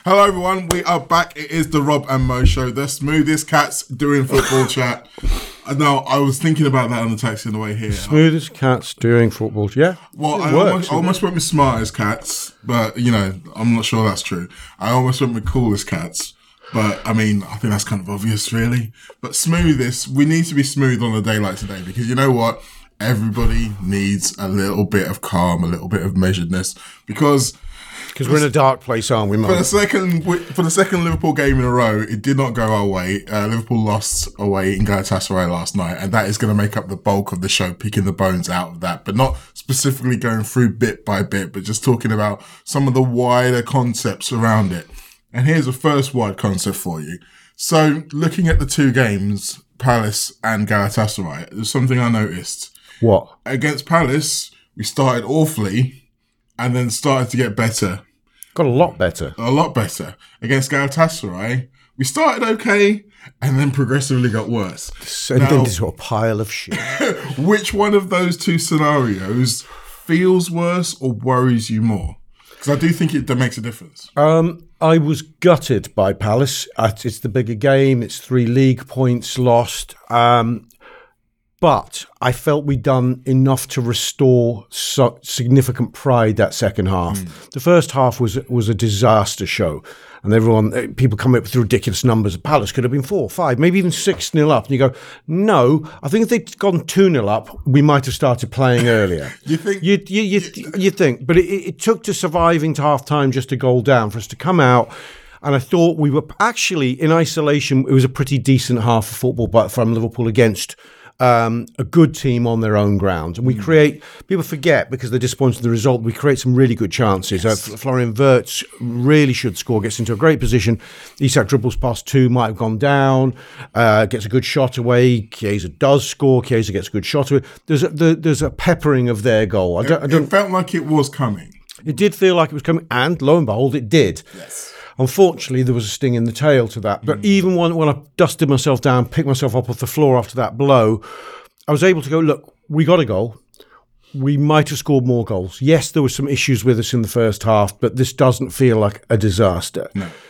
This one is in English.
Hello everyone, we are back. It is the Rob and Mo Show, the smoothest cats doing football chat. Now, I was thinking about that on the taxi on the way here. Smoothest cats doing football, yeah. Well, I almost went with smartest cats, but, I'm not sure that's true. I almost went with coolest cats, but, I think that's kind of obvious, really. But smoothest, we need to be smooth on a day like today, because you know what? Everybody needs a little bit of calm, a little bit of measuredness, because we're in a dark place, aren't we, Mo? For the second Liverpool game in a row, it did not go our way. Liverpool lost away in Galatasaray last night, and that is going to make up the bulk of the show, picking the bones out of that, but not specifically going through bit by bit, but just talking about some of the wider concepts around it. And here's the first wide concept for you. So, looking at the two games, Palace and Galatasaray, there's something I noticed. What? Against Palace, we started awfully, and then started to get better. Got a lot better. A lot better. Against Galatasaray, we started okay, and then progressively got worse. And then into a pile of shit. Which one of those two scenarios feels worse or worries you more? Because I do think that makes a difference. I was gutted by Palace. It's the bigger game. It's 3 league points lost. But I felt we'd done enough to restore significant pride that second half. The first half was a disaster show. And people come up with ridiculous numbers. Palace could have been 4, 5, maybe even 6-0 up. And you go, no, I think if they'd gone 2-0 up, we might have started playing earlier. You think? You think. But it took to surviving to half-time just a goal down for us to come out. And I thought we were actually, in isolation, it was a pretty decent half of football but from Liverpool against a good team on their own ground. And we create, people forget because they're disappointed with the result, we create some really good chances. Yes. Florian Wirtz really should score, gets into a great position. Isak dribbles past 2, might have gone down, gets a good shot away. Chiesa does score, Chiesa gets a good shot away. There's a peppering of their goal. It felt like it was coming. It did feel like it was coming, and lo and behold, it did. Yes. Unfortunately, there was a sting in the tail to that. But even when I dusted myself down, picked myself up off the floor after that blow, I was able to go, look, we got a goal. We might have scored more goals. Yes, there were some issues with us in the first half, but this doesn't feel like a disaster. No.